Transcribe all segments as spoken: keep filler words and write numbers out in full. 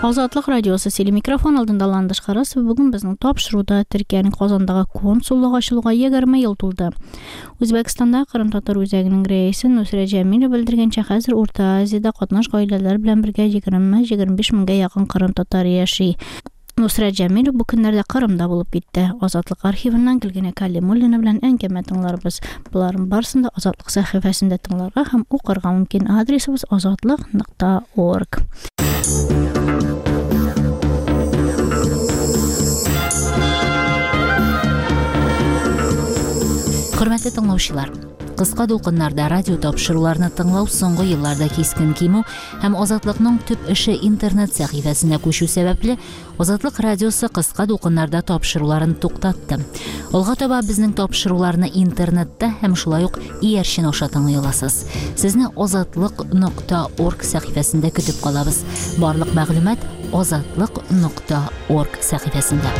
Azatlık Radyosu sili mikrofon aldında Landış Karas ve bugün bizim tapşırıda Türkiye'nin Kazandağı konsulluğu açılığa yigirme yıl tuldu. Özbekistan'da Kırım Tatar özeginin reisi Nusret Cemilov bildirgençe hazır Orta Aziyada qatnaş aileler bilen birge yigirme yigirme beş mingga yaqin Kırım Tatar yaşay. Nusret Cemilov bu günlerde Kırım'da bulup gitti. Azatlık arxivinden Gülgene Kallimullina bilen en kemet tınlarımız. Bunların barısında Azatlık sahifesinde tınlarga hem oqırga mümkün adresimiz azatlık nokta org. Hürmetli tыңлаучылар, кыска долкыннарда радио тапшыруларны тыңлау соңгы елларда кискен кимү һәм Азатлыкның төп эше интернет сәхифәсенә күчү сәбәпле Азатлык радиосы кыска долкыннарда тапшыруларын туктатты. Алга таба безнең тапшыруларны интернетта һәм шулай ук иярчен аша тыңлый аласыз. Сезне азатлык нокта орг сәхифәсендә көтеп калабыз. Барлык мәгълүмат азатлык нокта орг сәхифәсендә.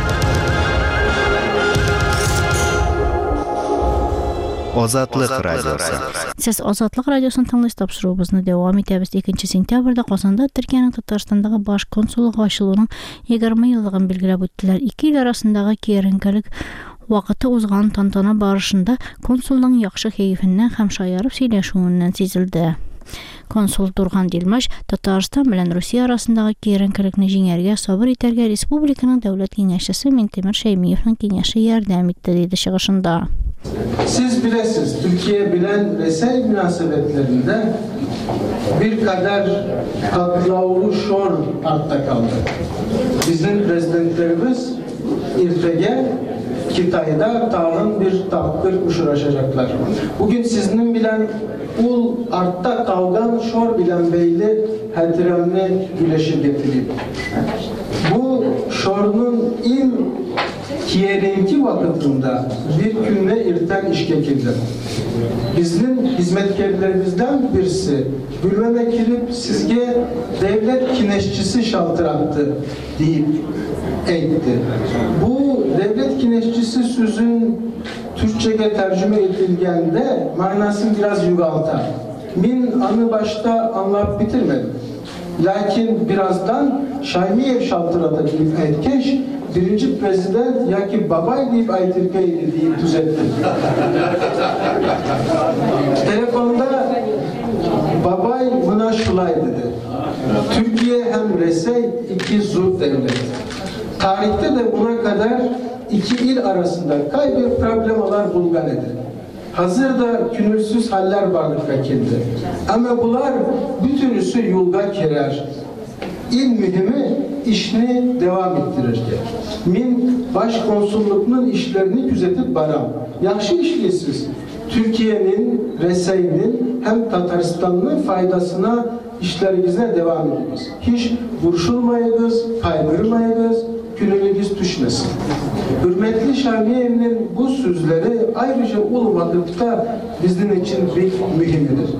Azatlık Radyosu. Siz Azatlık Radyosu'nun tanış tapşırığımızı devam etəbiz. ikinci sentyabrda Qazanda Türkiye'nin Tatarstan'daki baş konsulluğu açılığının yigirme yıllığını bilgilep öttiler. İki il arasındaki kerinkelik vaqıtı uzğan tantana barışında konsulluğun yaxşı keyfinden hem şayarıp söyleşiğinden sezildi. Konsul Durğan Dilmaş, Tatarstan bilen Rusiya arasındaki kerinkelikni jеңәргә, sabır itergə Respublikanın Devlet Kengəşçisi Mintemir Şeymiyev'nin kengəşi yardım etdi dedi çıkışında. Siz bilesiniz, Türkiye bilen resey münasebetlerinde bir kadar katlavlu şor artta kaldı. Bizim prezidentlerimiz irtege Kitay'da tağın bir tapkır uçuracaklar. Bugün sizin bilen ul artta kalgan şor bilen beyli hatıramını güleşir getireyim. Bu şorunun in kiyerinki vakıtında bir günle irten işkekildi. Bizim hizmetkarlarımızdan birisi Gülmeme kirip sizge devlet kineşçisi şaltırattı deyip eğitti. Bu devlet kineşçisi sözün Türkçe'ye tercüme edilgende manasını biraz yugaltar. Min anı başta anlayıp bitirmedim. Lakin birazdan Şaymiyev şaltırattı deyip etkeş birinci prezident ya ki babay deyip aytırkaydı deyip düzeltti. Telefonda babay buna şulay dedi. Türkiye hem resey iki zul devlet. Tarihte de buna kadar iki il arasında kaybı problemler bulgan edi. Hazırda künülsüz haller varlıkta keldi. Ama bunlar bütünüsü yolga kerer. İl mühimi işini devam ettirirken. Min başkonsulluknun işlerini gözetip baram. Yaxşı işleyesiz. Türkiye'nin, Resey'nin hem Tataristan'ın faydasına işlerinize devam ediniz. Hiç vuruşulmayınız, kaybırmayınız, gününüz düşmesin. Hürmetli Şamiyev'in bu sözleri ayrıca ulu vakıfta bizim için bir mühimdir.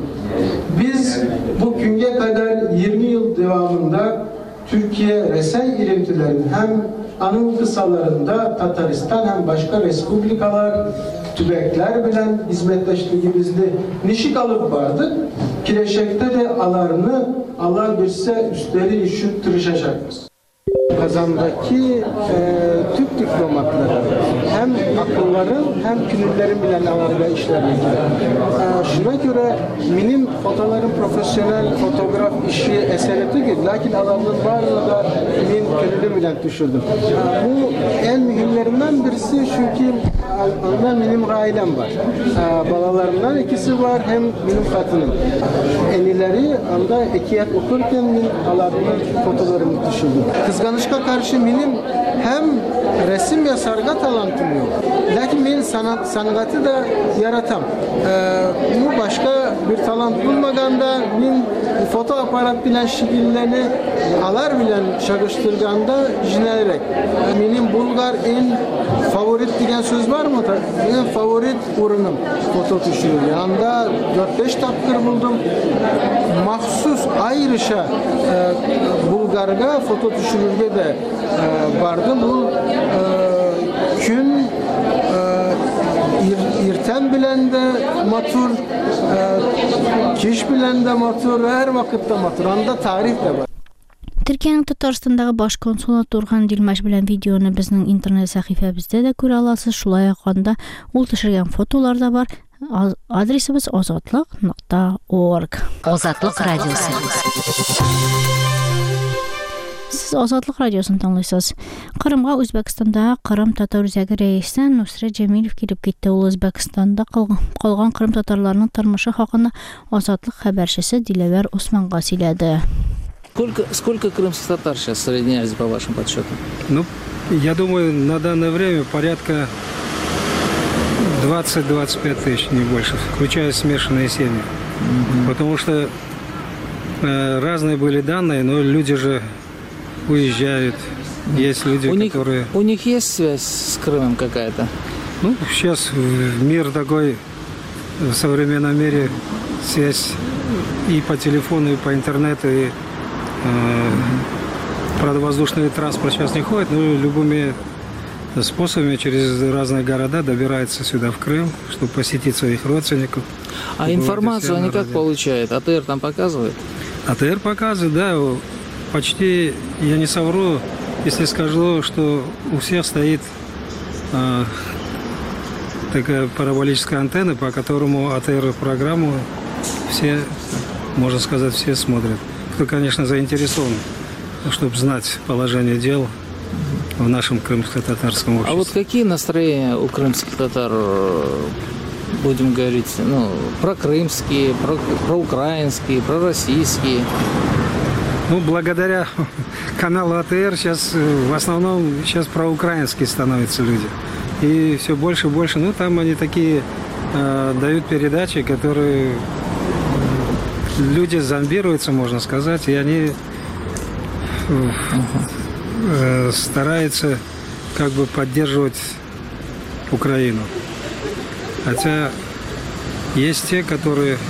Biz bu güne kadar yirmi yıl devamında Türkiye Resey ilimtilerin hem anın kısalarında Tataristan hem başka respublikalar, tübekler bilen hizmetleştiğimizde nişik alıp vardı. Kileşekte de alarını Allah bilse üstleri işit tırışacakız. Kazandaki e, Türk diplomatları hem akılların hem künüllerin bilen alanında işlerini e, şuna göre benim fotoğrafların profesyonel fotoğraf işi eseri değil, lakin alanın varlığı da benim künülü bilen düşürdüm. E, bu en mühimlerinden birisi çünkü ondan benim ailem var. E, balalarımdan ikisi var hem benim katınım. Enileri anda ekiyat okurken benim alanının fotoğraflarını düşürdüm. Kızganışka karşı benim hem resim ya sarga talantım yok. Lakin benim sanat, sanatı da yaratam. Ee, bu başka bir talant bulmaganda benim fotoaparat bilen şekillerini alar bilen çalıştırganda jinerek. Benim Bulgar en favorit diyen söz var mı? En favorit ürünüm foto düşürür. Yanında dört beş tapkır buldum. Mahsus ayrışa e, Bulgarga foto düşürürge de e, vardı. Bu e, gün e, ir, irten bilen de matur, e, kiş bilen de matur, her vakitte matur. Anda tarih de var. Türkiye'nin Татарстандагы баш консулы Турган Дилмаш белән видеоны безнең интернет сәхифәбездә дә күрә аласыз. Шулай ук анда ул төшергән фотолар да бар. Адресыбыз азатлык нокта орг. Азатлык радиосы. Сез Азатлык радиосын тыңлыйсыз. Кырымга Үзбәкстанда Кырым татар үзәге рәисе Нусрат Җәмилов килеп китте. Ул Үзбәкстанда калган кырым татарларының тормышы хакында Азатлык хәбәрчесе Диләвәр Усманга сөйләде. Сколько, сколько крымских татар сейчас в Средней Азии, по вашим подсчетам? Ну, я думаю, на данное время порядка двадцать-двадцать пять тысяч, не больше, включая смешанные семьи. Mm-hmm. Потому что э, разные были данные, но люди же уезжают. Есть люди, у них, которые... У них есть связь с Крымом какая-то? Ну, сейчас мир такой, в современном мире связь и по телефону, и по интернету, и э, правда, воздушный транспорт сейчас не ходит, но любыми способами через разные города добирается сюда, в Крым, чтобы посетить своих родственников. А информацию они как получают? АТР там показывает? АТР показывает, да. Почти, я не совру, если скажу, что у всех стоит э, такая параболическая антенна, по которому АТР-программу все, можно сказать, все смотрят. Кто, конечно, заинтересован, чтобы знать положение дел в нашем крымско-татарском обществе. А вот какие настроения у крымских татар, будем говорить, ну, про крымские, про, про украинские, про российские? Ну, благодаря каналу АТР сейчас в основном сейчас проукраинские становятся люди. И все больше и больше. Ну, там они такие э, дают передачи, которые люди зомбируются, можно сказать, и они э, стараются как бы поддерживать Украину. Хотя есть те, которые...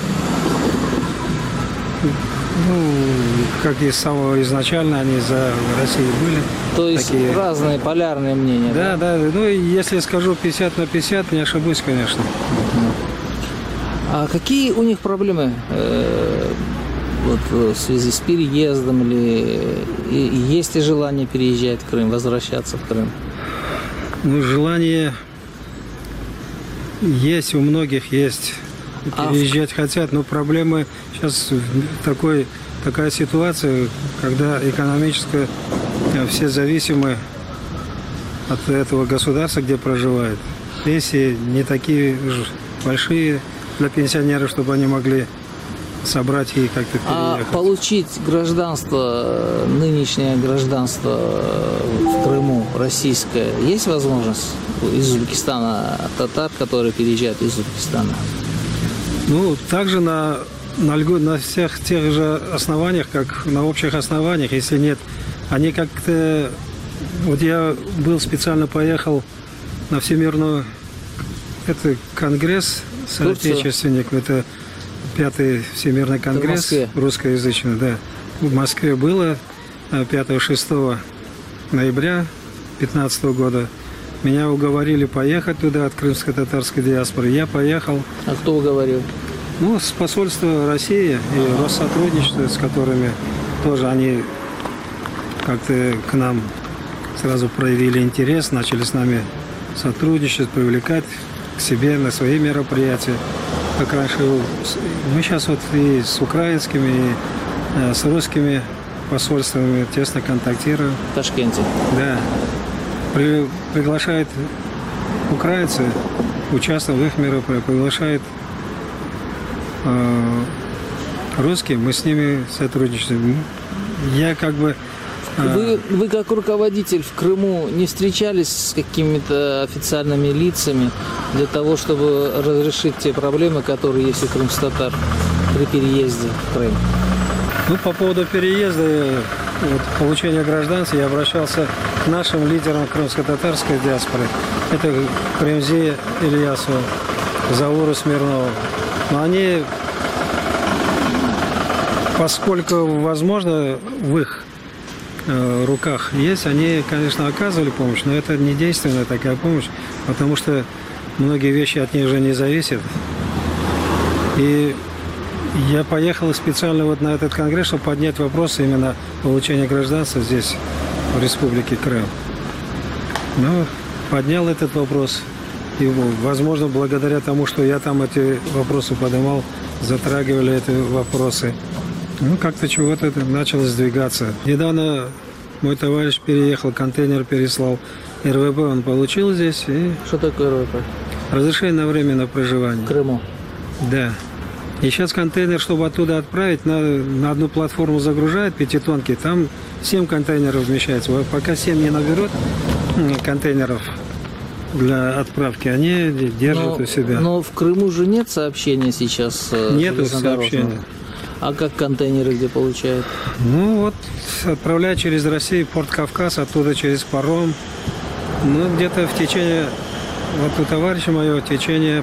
Ну, как и с самого изначально, они за Россию были. То есть такие... разные полярные мнения. Да, да, да. Ну, если скажу пятьдесят на пятьдесят, не ошибусь, конечно. А какие у них проблемы э, вот, в связи с переездом? Или есть ли желание переезжать в Крым, возвращаться в Крым? Ну, желание есть, у многих есть. Переезжать а... хотят, но проблемы сейчас такой, такая ситуация, когда экономическая, все зависимы от этого государства, где проживают. Пенсии не такие большие для пенсионеров, чтобы они могли собрать и как-то переехать. А получить гражданство, нынешнее гражданство в Крыму, российское, есть возможность из Узбекистана, татар, которые переезжают из Узбекистана? Ну, также на, на, на всех тех же основаниях, как на общих основаниях, если нет, они как-то... Вот я был, специально поехал на Всемирную... Это конгресс соотечественников, это пятый Всемирный конгресс русскоязычный, да. В Москве было пятого-шестого ноября две тысячи пятнадцатого года. Меня уговорили поехать туда от крымско-татарской диаспоры. Я поехал. А кто уговорил? Ну, с посольства России и Россотрудничества, с которыми тоже они как-то к нам сразу проявили интерес, начали с нами сотрудничать, привлекать к себе на свои мероприятия. Как раньше, мы сейчас вот и с украинскими, и с русскими посольствами тесно контактируем. В Ташкенте? Да. При, приглашает украинцы, участвуют в их мероприятиях, приглашает э, русские, мы с ними сотрудничаем. Я как бы... Э, вы, вы как руководитель в Крыму не встречались с какими-то официальными лицами для того, чтобы разрешить те проблемы, которые есть у крымских татар при переезде в Крым? Ну, по поводу переезда, вот, получения гражданства, я обращался к нашим лидерам крымско-татарской диаспоры. Это Кремзи Ильясова, Зауру Смирнову. Но они, поскольку, возможно, в их э, руках есть, они, конечно, оказывали помощь, но это не действенная такая помощь, потому что многие вещи от них же не зависят. И Я поехал специально вот на этот конгресс, чтобы поднять вопрос именно получения гражданства здесь, в Республике Крым. Ну, поднял этот вопрос. И, возможно, благодаря тому, что я там эти вопросы поднимал, затрагивали эти вопросы. Ну, как-то чего-то начало сдвигаться. Недавно мой товарищ переехал, контейнер переслал. эр вэ пэ он получил здесь. И... Что такое эр вэ пэ? Разрешение на временное проживание. В Крыму? Да. И сейчас контейнер, чтобы оттуда отправить, на, на одну платформу загружают пятитонки, там семь контейнеров вмещается. Пока семь не наберут контейнеров для отправки, они держат но, у себя. Но в Крыму же нет сообщения сейчас? Нету сообщения. А как контейнеры где получают? Ну вот, отправляют через Россию, Порт Кавказ, оттуда через паром. Ну, где-то в течение, вот у товарища моего, в течение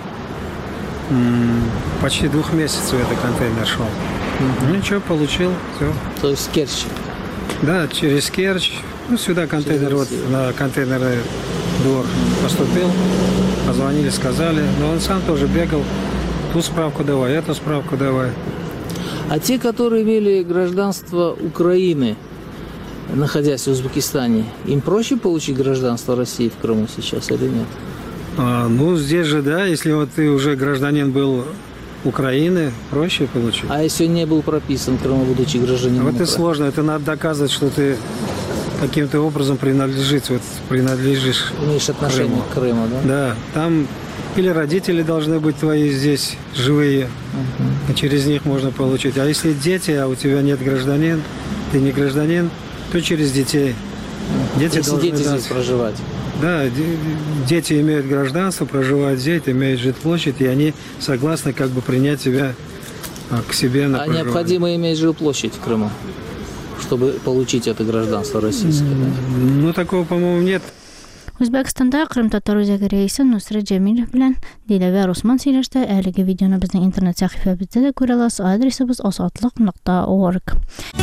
м- почти двух месяцев этот контейнер шел. Mm-hmm. Ничего, получил, все. То есть Керчь? Да, через Керчь. Ну, сюда контейнер, вот на контейнерный двор поступил. Позвонили, сказали. Но он сам тоже бегал. Ту справку давай, эту справку давай. А те, которые имели гражданство Украины, находясь в Узбекистане, им проще получить гражданство России в Крыму сейчас или нет? А, ну, здесь же, да, если вот ты уже гражданин был Украины, проще получить. А если не был прописан в Крыму, будучи гражданином? Вот и сложно, это надо доказывать, что ты каким-то образом принадлежишь, вот принадлежишь. Имеешь отношение к Крыму, да? Да, там или родители должны быть твои здесь живые, uh-huh. и через них можно получить. А если дети, а у тебя нет гражданин, ты не гражданин, то через детей. Дети если должны дети дать. здесь проживать. Да, дети имеют гражданство, проживают здесь, имеют жилплощадь, и они согласны как бы принять тебя к себе на А проживание. необходимо иметь жилплощадь в Крыму, чтобы получить это гражданство российское? Mm-hmm. Ну, такого, по-моему, нет. Өзбекстанда Крым татар үзәге рәисе Нусрет Җәмилов белән Диләвә Русман сөйләште. Әлеге видеоны безнең интернет сәхифәбездә дә күрә аласыз. Адресыбыз азатлык нокта орг.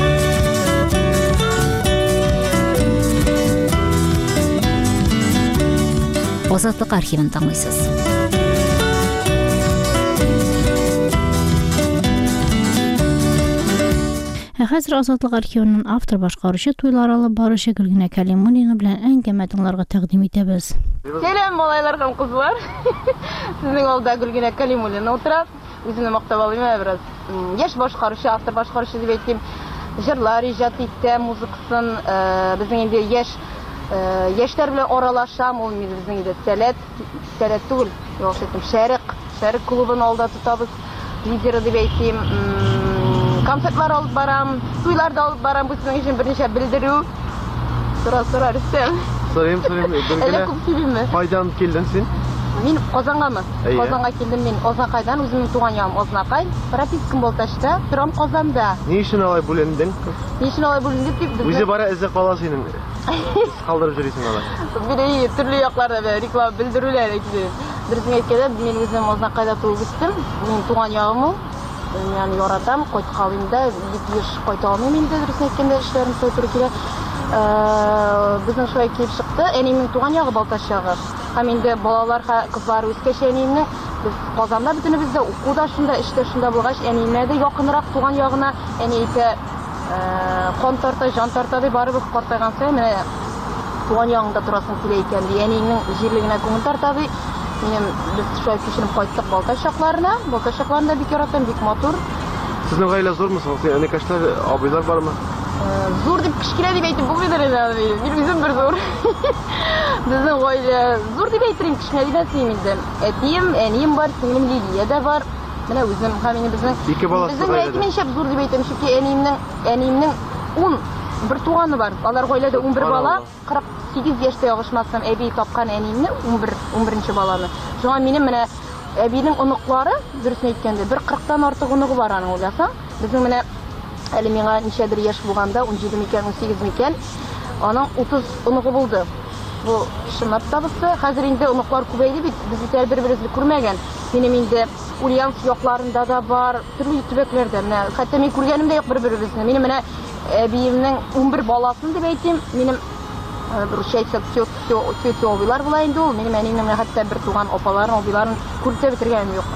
Азатлык архивын тыңлыйсыз. Хәзер Азатлык архивының автор башкаручы туйлар алып баручы Гөлгенә Кәлимуллина белән әңгәмә тыңларга тәкъдим итәбез. Сәлам малайлар һәм кызлар. Сезнең алда Гөлгенә Кәлимуллина утыра. Үземне мактап алыйм бераз. Яшь башкаручы, автор башкаручы дип әйтим. Җырлар иҗат итә, музыкасын безнең инде яшь яшьләр белән аралашам, ул безнең инде сәләт, сәләт түгел, яшьтәм шәрык, шәрык клубын алда тотабыз. Лидеры дип әйтим. Концертлар алып барам, туйларда алып барам, бу сезнең өчен берничә белдерү. Сора сора Рөстәм. Сорыйм, сорыйм. Әле күп сөйлиме? Кайдан килдең син? Мин Казангамы. Казанга килдем мин. Ознакайдан, үземнең туган ягым Ознакай. Пропискам Балташта, торам Казанда. Ни өчен алай бүлендең? Ни өчен алай бүлендек дип без. Үзе бара эзе кала синең. Калдырып йөрисең алай. Бирәй төрле якларда реклама белдерүләр әйтте. Дөресен әйткәндә, мин үзем Ознакайда туып үстем. Мин туган ягым ул. Yani yoratam, koytkalımda, bir yaş koytağımı mende dürüsün etkende işlerim soyturu kire. Bizden şöyle kelip çıktı, enimin tuğan yağı Baltaş yağı. Hem indi balalar, kızlar üskeş eniminin, biz Kazanda bütünü bizde okuda şunda, işte şunda bulgaç, enimine de yakınırak tuğan yağına, eni ite kon tarta, jan tarta diye barı bir kortaygan sayı, mene tuğan yağında turasın kileyken diye, eniminin jirliğine kumun tarta diye. Benim biz şöyle pişirip koyduk Baltaş yaklarına. Baltaş yaklarında bir keratem, bir motor. Sizin gayle zor musunuz? Yani kaçta abiler var mı? Ee, zor deyip kişkile deyip eytip bu kadar yani. Bir bizim bir zor. Bizim gayle zor deyip eytireyim kişkile deyip eytireyim. Etiyim, eniyim var, singlim Liliye de var. Bana bizim hamini bizim. İki balası bizim eytimin şep zor deyip eytireyim. Çünkü eniyimden, eniyimden on bir tuğanı var. Alar gayle de on bir bala. kırk sekiz yaşta yağışmazsam ebeyi tapkan eniyimni on birinci balаны. Şuna benim mene ebeyin unuqları dürüsün etkende bir kırktan artıq unuqu var anı olasın. Bizim mene әле миңа ничәдер яшь булганда, он җиде микән, он сигез микән, аның утыз уnuqu булды. Бу шымат табысы. Хәзер инде уnuqлар күбәйде бит, без итәр бер-беребезне күрмәгән. Минем инде Ульяновск якларында да бар, төрле төбәкләрдә. Менә хәтта мин күргәнем дә юк бер-беребезне. Минем менә әбиемнең он бер баласын дип әйтим. Минем Рушайса тетя абыйлар була инде ул. Минем әниемнең хәтта бер туган апаларын, абыйларын күртә бетергәнем юк.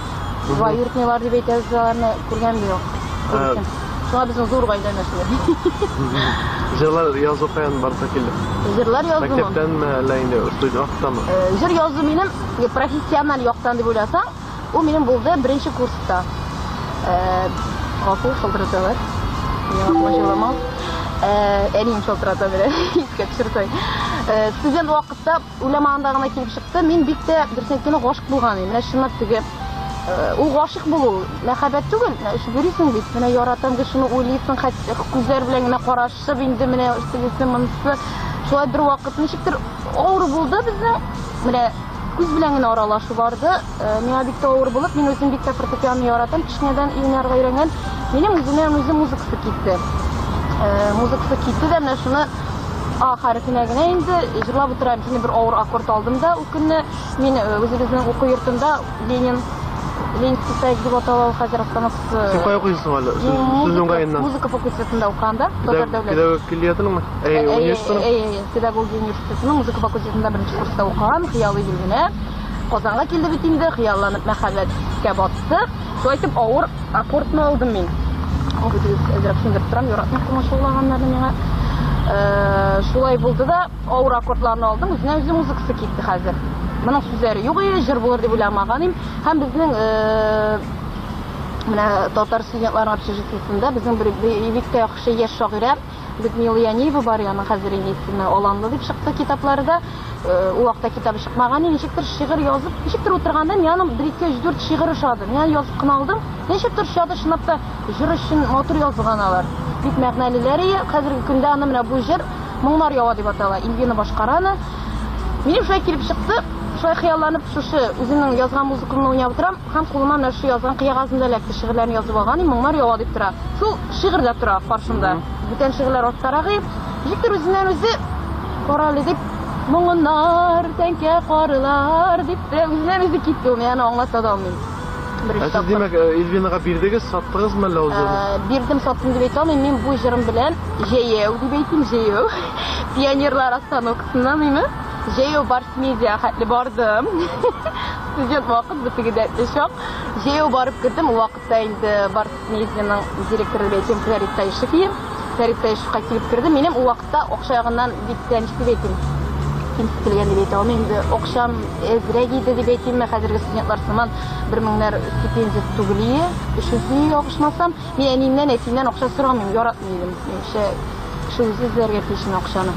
Двоюродныйлар дип әйтәбез, аларны күргән дә юк. Шуңа безнең зур гаилә мәсьәле. Җырлар язу каян барса килде? Җырлар язу. Мәктәптәнме, әллә инде студия вакытымы? Җыр язу минем профессиональ яктан дип уйласаң, ул минем булды беренче курста. Э, гафу шалтыраталар. Я машинамал. Э, әним шалтырата бирә. Искә төшерсәң. Э, студент вакытта уйламаганда гына килеп чыкты. Мин бик тә берсенкене гашык булган идем. Менә шуннан теге ул гашык булу, мәхәббәт түгел, шүберисең бит. Менә яратам ди, шуны уйлыйсың, хәтта күзләр белән генә карашып инде менә үстегесен монысы. Шулай бер вакыт ничектер авыр булды безнең. Менә күз белән генә аралашу барды. Миңа бик тә авыр булып, мин үзем бик тә фортепиано яратам, кичнәдән уйнарга өйрәнгән. Минем үземнән үзем музыкасы китте. Э, музыкасы китте дә менә шуны А хәрефенә генә инде җырлап утырам. Шуны бер авыр аккорд алдым да, ул көнне мин үзебезнең уку йортында Ленин Ленинский саик дип аталган хәзер остановкасы. Син кая укыйсың әле? Сүзең кайыннан? Музыка факультетында укганда, Татар дәүләт. Педагогикаятыңмы? Әй, университетның? Әй, педагогия университетының музыка факультетында беренче курста укыган, хыялый генә. Казанга килде бит инде, хыялланып мәхәббәткә батты. Шулай итеп авыр аккордны алдым мин. Ул бит әзрәк синдереп торам, яратмый комашыллаганнарны миңа. Э, шулай булды да, авыр аккордларны алдым, үзенә үзе музыкасы китте хәзер. Моның сүзләре юк иде, җыр булыр дип уйламаган идем. Һәм безнең менә татар студентлар общежитиесендә безнең бер бик тә яхшы яшь шагыйрә Людмила Яниева бар, яна хәзер инде Аланлы дип чыкты китапларда. Ул вакытта китабы чыкмаган, ничектер шигырь язып, ничектер утырганда миңа бер ике дүрт шигырь ошады. Миңа язып кына алдым. Ничектер шады, шунап та җыр өчен матур язган алар. Бик мәгънәлеләре, хәзерге көндә аны менә бу җыр моңнар ява дип атала. Илбина башкараны. Минем шулай килеп чыкты. Шулай хыялланып, шушы үземнең язган музыкамны уйнап торам, һәм кулыма менә шу язган кыягазымда эләкте, шигырьләрне язып алган, моңнар ява дип тора. Шул шигырь дә тора каршымда. Бүтән шигырьләр астарагы, җиктер үзеннән үзе каралы дип, моңнар тәнкә карылар дип, үзеннән үзе китте, ул менә аңлата да алмыйм. Сез димәк, Илбинага бирдегез, саттыгызмы әллә үзегез? Бирдем, саттым дип әйтә алмыйм. Мин бу җырым белән җәяү дип әйтим, җәяү. Пионерлар остановкасыннан миме? Җәяү Барсмедиа хәтле бардым. Студент вакыт битегедә шок. Җәяү барып кирдем, ул вакытта инде Барсмедианың директоры бәйтем Фәрит Таишев иде. Фәрит Таишевка килеп кирдем. Минем ул вакытта акча ягыннан бик тәнҗеп дип әйтим. Кимсетелгән дип әйтә алмыйм. Инде акчам әзрәк иде дип әйтим. Хәзерге студентлар сыман бер меңнәр стипендия түгели, өч йөз ягышмасам, мин әниемнән, әтиемнән акча сорамыйм, яратмыйм. Менчә шулай эзләргә тиешен акчаны.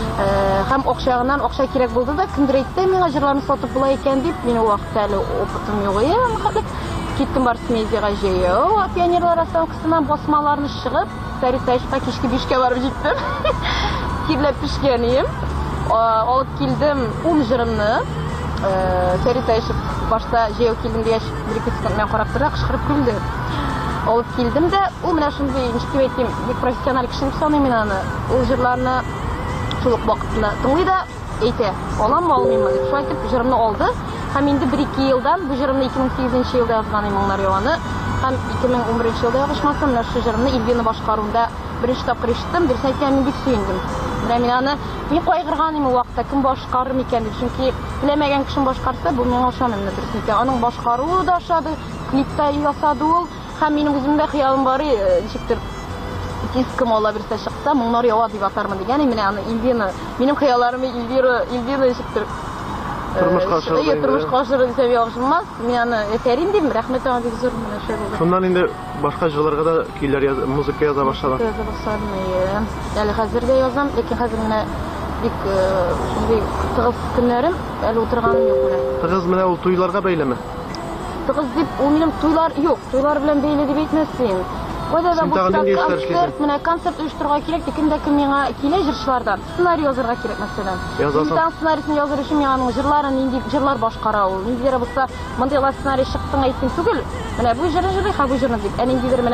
Һәм акчагыннан акча кирәк булды да, кемдер әйтте, миңа җырларны сатып була икән дип, мин ул вакытта әле опытым юк иде. Хәзер киттем Барсмедиага җәяү, пионерлар остановкасыннан басмаларны чыгып, Фәрит Таишевка кичке бишкә барып җиттем. Кирләп пешкән идем. Алып килдем ун җырымны. Фәрит Таишев башта җәяү килдем дигәч, бер-ике секунд карап тора, кычкырып көлде. Алып килдем дә, ул менә шундый, ничек әйтим, бик профессиональ кеше дип саныйм мин аны. Ул җырларны шул вакытны тыңлый да әйтә, аламмы, алмыйммы дип. Шулай итеп җырымны алды. Һәм инде бер-ике елдан бу җырымны ике мең сигезенче елда язган идем, моңнар яваны. Һәм ике мең унберенче елда ягышмасам, менә шу җырымны Илбина башкаруында беренче тапкыр ишеттем. Дөрес әйткәндә, мин бик сөендем. Менә мин аны мин кайгырган идем ул вакытта, кем башкарыр микән дип. Чөнки белмәгән кеше башкарса, бу миңа ошамый, менә дөрес әйткәндә. Аның башкаруы да ошады, клипта ясады ул. Һәм минем үземдә хыялым бар, ничектер дискым ала бирсә чыкса, моңнар ява дип атармын дигән. Менә аны Илбина, минем хыялларымны Илбира, Илбина ничектер тормышка ашырды. Әйе, тормышка ашырды дисәм ягышмас. Мин аны әфәрин дим, рәхмәт аңа бик зур менә шул булды. Шуннан инде башка җырларга да көйләр язып, музыка яза башладым. Яза башладым. Әле хәзер дә язам, ләкин хәзер менә бик шундый тыгыз көннәрем, әле утырганым юк менә. Тыгыз менә ул туйларга бәйлеме? Тыгыз дип, ул минем туйлар юк, туйлар белән бәйле дип әйтмәсен. Кайда да бу концерт, менә концерт оештырырга кирәк, ләкин дә кем миңа килә җырчылардан сценарий язарга кирәк мәсәлән. Язасың. Сценарийны языр өчен миңа аның җырларын нинди җырлар башкара ул. Ниндидер булса, мондый сценарий чыктың әйтсен түгел. Менә бу җырны җырлый, һәм бу җырны дип. Ә ниндидер менә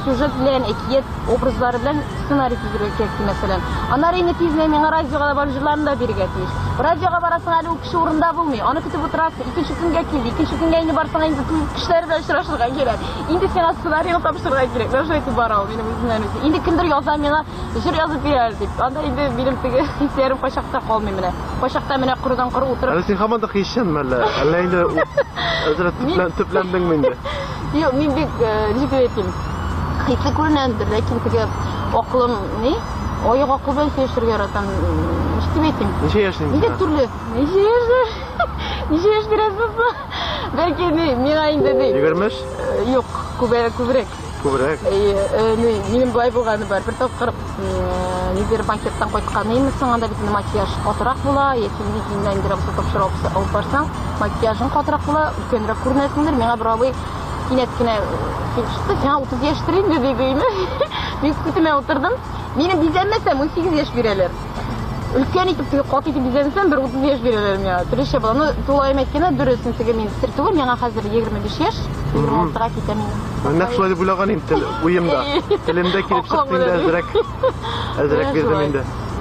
сюжет белән, әкият образлары белән сценарий төзергә кирәк мәсәлән. Аннары инде тизләр миңа радиога да барып җырларны да бирергә тиеш. Радиога барасың әле ул кеше урында булмый. Аны көтеп утырасың, икенче көнгә килде, икенче көнгә инде барсаң инде кешеләр белән очрашырга кирәк. Инде сиңа сценарийны тапшырырга кирәк. Менә шулай итеп бара ул минем үземнән үзе. Инде кемдер яза миңа җыр язып бирәр дип. Анда инде минем теге хисләрем кайчакта калмый менә. Кайчакта менә курыдан куры утырып. Әле син һаман да хишәнме әллә? Әллә инде әзрәт төпләндеңме инде? Юк, мин бик ничек әйтим. Хисле күренәдер, ләкин теге акылым ни? Оек акыл белән сөйләшергә яратам. Ничек әйтим? Ничә яшьсең? Ничә төрле? Ничә яшь? Ничә яшь бирәсезме? Бәлки миңа инде ди. егерме? Юк, күбрәк, күбрәк. Күбрәк. Минем былай булганы бар. Бер тапкыр нидер банкеттан кайткан имсең, анда бит макияж катырак була, яки нидән инде рәхсәт тапшырып алып барсаң, макияжың катырак була, үткәнрәк күренәсеңдер. Миңа бер абый кинәт кенә килеште, сиңа утыз яшьтер инде дигәйме. Мин күтемә утырдым. Мине бизәмәсәм он сигез яшь бирәләр. Өлкән итеп теге кат итеп бизәмәсәм бер утыз яшь бирәләр миңа. Төрлечә була. Ну, тулаем әйткәндә дөресен теге мин сер түгел, миңа хәзер егерме биш яшь, егерме алтыга китәм мин. Нәкъ шулай дип уйлаган идем уемда. Телемдә килеп чыкты инде әзрәк. Әзрәк бирдем инде.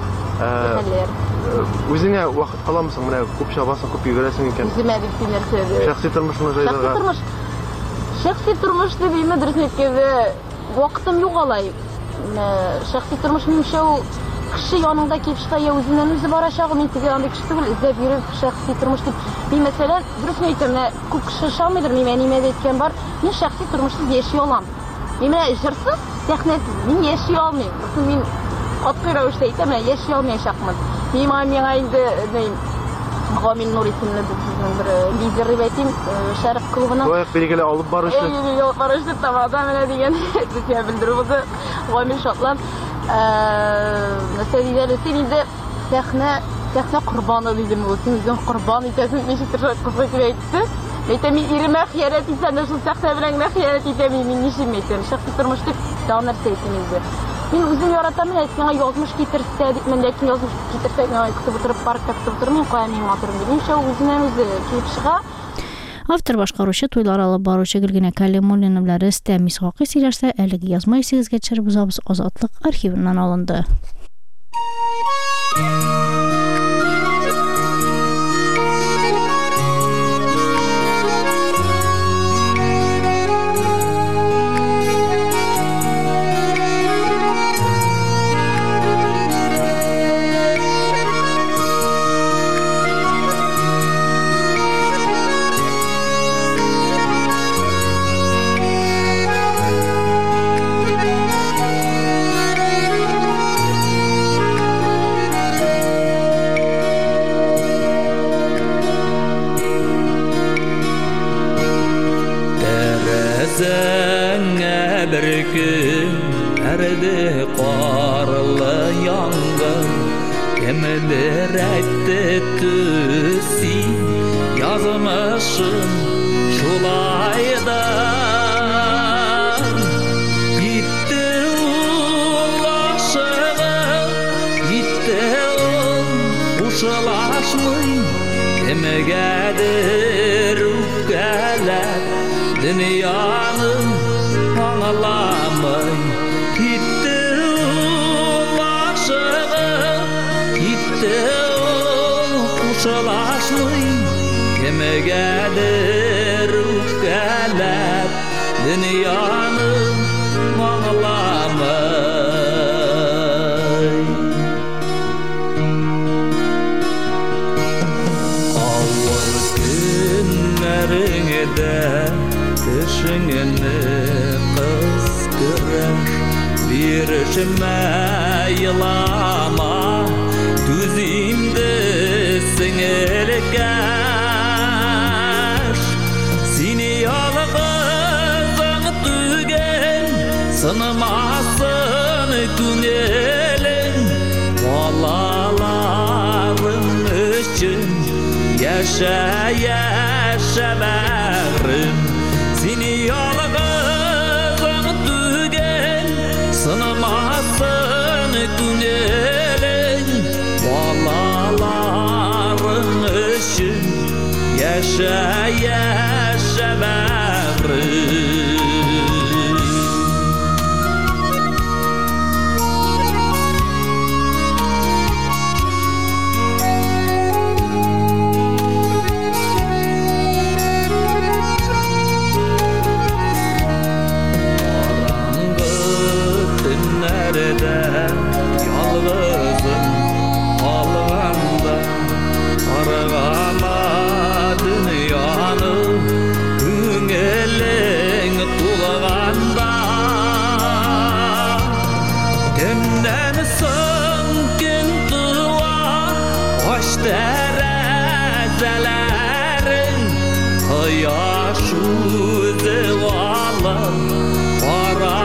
Үзеңә вакыт каламысың, менә күп чабасың, күп йөгерәсең икән. Үземә бик нәрсә. Шәхси тормышны җайларга. Шәхси тормыш. Шәхси тормыш дибеме дөрес әйткәндә вакытым юк алай. Шәхси тормыш минемчә ул кеше янында килеп чыга, я үзеннән үзе барачак, мин теге андый кеше түгел, эзләп йөреп шәхси тормыш дип. Мин мәсәлән, дөрес әйтәм, күп кеше шамыйдыр, мин әнимә дә әйткән бар, мин шәхси тормышсыз яши алам. Мин менә җырсыз, сәхнәсез, мин яши алмыйм. Мин катгый рәвештә әйтәм, яши алмаячакмын. Мин миңа инде Гамил Нур исемле безнең бер лидер дип әйтим, Шәрык клубының. Лайык билгеле алып барышы. Әйе, алып барышы тамада менә дигән безгә белдерү булды. Гамил шатлан. Мәсәлән, син инде сәхнә, сәхнә корбаны дидем, үзен үзен корбан итәсең, ничектер кызы дип әйтте. Әйтәм, мин иремә хыянәт итсәм, шул сәхнә белән генә хыянәт итәм, мин ничек әйтәм, шәхси тормыш дип тагын нәрсә әйтәм инде. Мин үзем яратам, мин сиңа язмыш китерсә дип, мен ләкин язмыш китерсә, мин көтеп утырып, паркта көтеп утырмыйм, кая мин матурым дип. Минемчә үзеннән үзе килеп чыга. Автор башкаручы, туйлар алып баручы Гөлгенә Кәлимуллина белән Рөстәм Исхакый сөйләшсә, әлеге язма исегезгә төшереп узабыз, Азатлык архивыннан алынды. Erdi qarlı yangın, kimidir etti tüsi, yazmışım şulaydan. Gitti ulaşığı, gitti uşulaşmay, kimigedir ufkeler, dünyanın anılamay. Gitti ulaşığı, gitti uşulaşmay, kimigedir ufkeler, dünyanın anılamay. Ağır günlerinde düşününü kıskırar, bir işime yılama, düzimde sinirler. Seni yalğızın tügen, sınımasın tünelin. Balaların için yaşa yaşa bağrım. Seni yalğızın tügen, sınımasın tünelin. Balaların için yaşa yaşa bağrım. terezelerin Koyaş yüzü alır Kara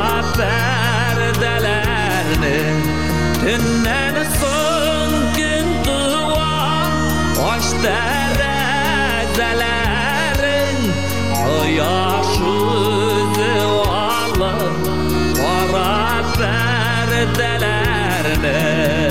perdelerini Dünden son gün dua Hoş terezelerin Koyaş yüzü alır Kara perdelerini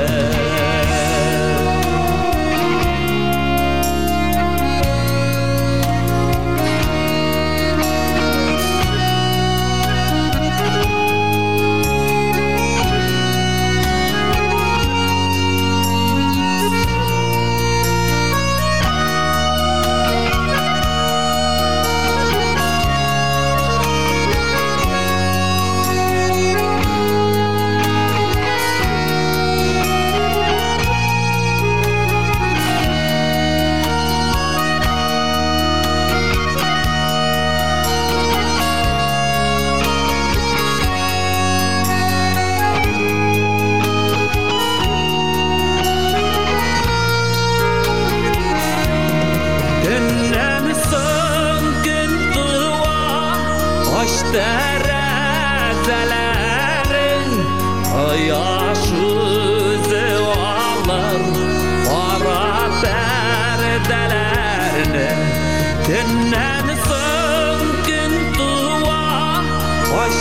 terezelerin Koyaş yüzü alır Kara perdelerini Dünden son gün dua Hoş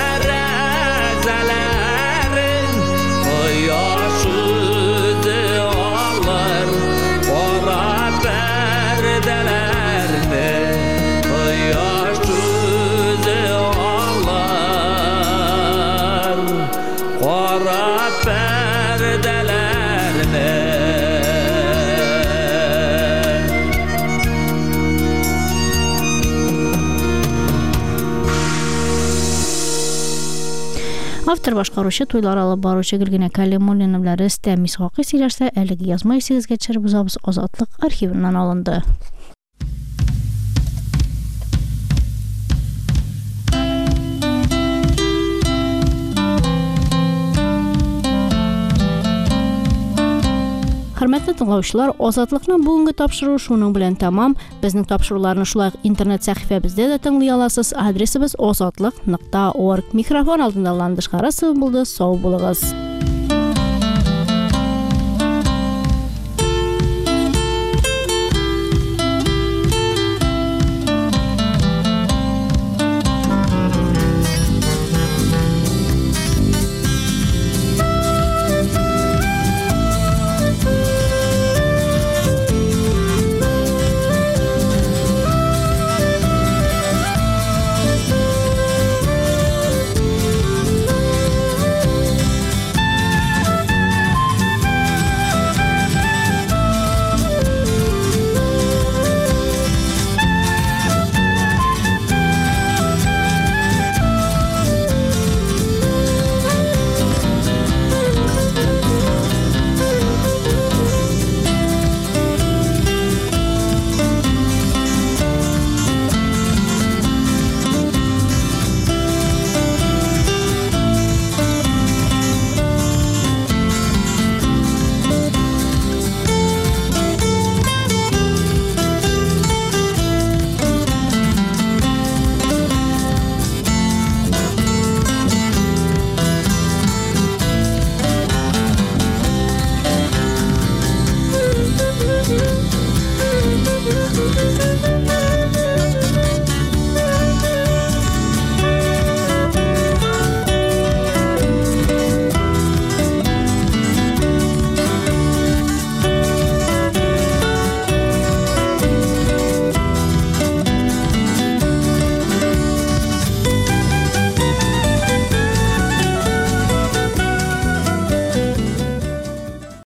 terezelerin Koyaş yüzü alır Kara perdelerini Koyaş Kara perdelerine Автор башкаруучу, тойлар алып баруучу Гүлгенә Кәлимуллина белән Рөстәм Исхакый сөйләшсә, әлеге язма исегезгә төшереп узабыз, Азатлык архивыннан алынды. Хөрмәтле тыңлаучылар, Азатлыкның бүгенге тапшыруы шуның белән тәмам. Безнең тапшыруларны шулай интернет сәхифәбездә дә тыңлый аласыз. Адресыбыз азатлык нокта орг. Микрофон алдында Ландыш Харасова булды. Сау булыгыз.